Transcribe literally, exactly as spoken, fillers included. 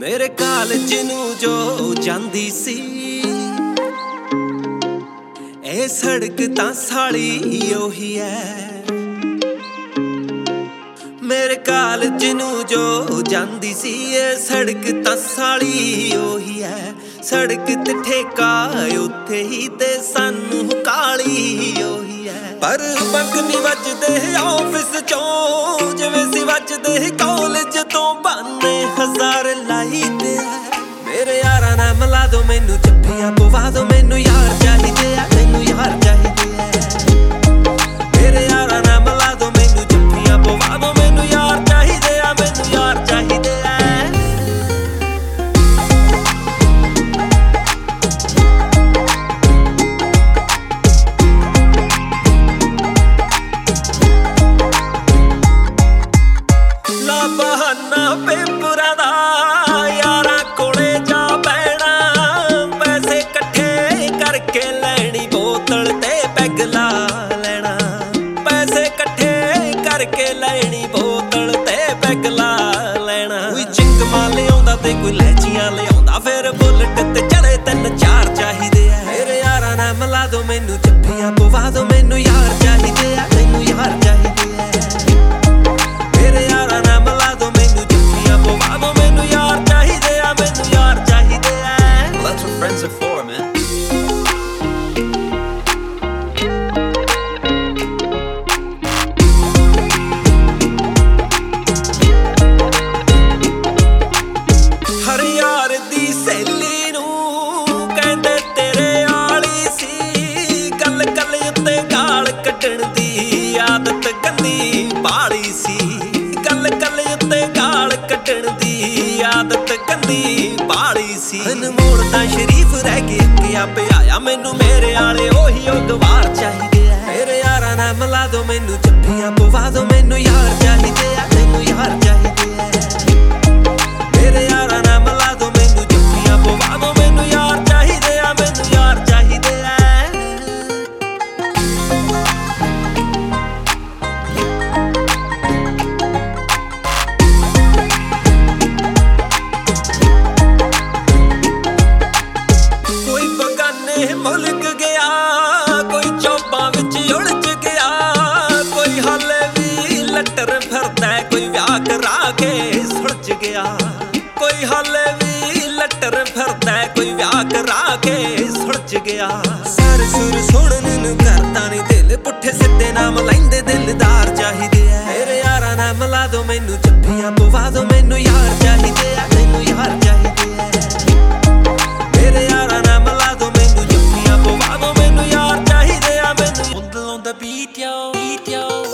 मेरे कालज नूं जो जांदी सी ए सड़क तां साली ओही है। मेरे कालज नूं जो जांदी सी ए सड़क तां साली ओही है। सड़क ते ठेका उत्थे ही ते सानू काली ओही है। पर बंक नी वजदे ऑफिस चों जिवें सी वजदे कॉलेज तो बहाने हजार लाई दे। मेरे यारा ना मिला दो मैनू जफ्फियां पवा दो मैनू यार चाहिदे आ मैनू यार चाहिदे आ। मेरे यारा ना मिला दो मैनू जफ्फियां पवा दो मैनू यार चाहिदे आ मैनू यार चाहिदे आ। ला बहाना पेपरा दा यारा कोले जा बैणा पैसे कट्ठे करके लैनी बोतल ते पैग ला लेना। पैसे कट्ठे करके लैनी बोतल ते पैग ला लेना। कोई चिंगमा लियाउंदा ते कोई लैचियां लियाउंदा फिर बुलेट ते चढ़े तिन चार चाहिदे आ। मेरे यारा ना मिला दो मैनू जफ्फियां पवा दो मैनू यार चाहिदे आ मैनू यार चाहिदे आ। मेरे यारा ना मिला दो मैनू जफ्फियां पवा दो मैनू यार चाहिदे आ मैनू यार चाहिदे आ। Well, that's what friends are for, man. हर यार दी सहेली नू कहंदे तेरे आली सी। गल गल उत्ते गाल कड्डण दी आदत गंदी बाली सी। गल गल उत्ते गाल कड्डण दी आदत गंदी बाली सी। अनमोल तां शरीफ रह के अगे आपे आया मैनू मेरे आले ओही ओ गवार चाहिदे आ। मेरे यारा ना मिला दो मैनू जफ्फियां पवा दो मैनू यार चाहिदे आ मैनू यार चाहिदे आ। मेरे यारा ना मिला दो मैनू जफ्फियां पवा दो मैनू यार चाहिदे आ मैनू यार चाहिदे आ। कोई बगाने मुल्क गया कोई चौपां विच उलझ गया। कोई हाले भी लट्टर फिरदा कोई विआह करा के सुलझ गया। कोई हाले भी लट्टर फिरदा कोई विआह करा के सुलझ गया। सर सुर सुनन नूं करदा नी दिल पुट्ठे सिद्धे नाम लैंदे दिलदार चाहिदे आ। मेरे यारा ना मिला दो मैनू जफ्फियां पवा दो मैनू यार चाहिदे आ मैनू यार चाहिदे आ। मेरे यारा ना मिला दो मैनू जफ्फियां पवा दो मैनू यार चाहिदे आ मैनू। On the beat yo, beat yo.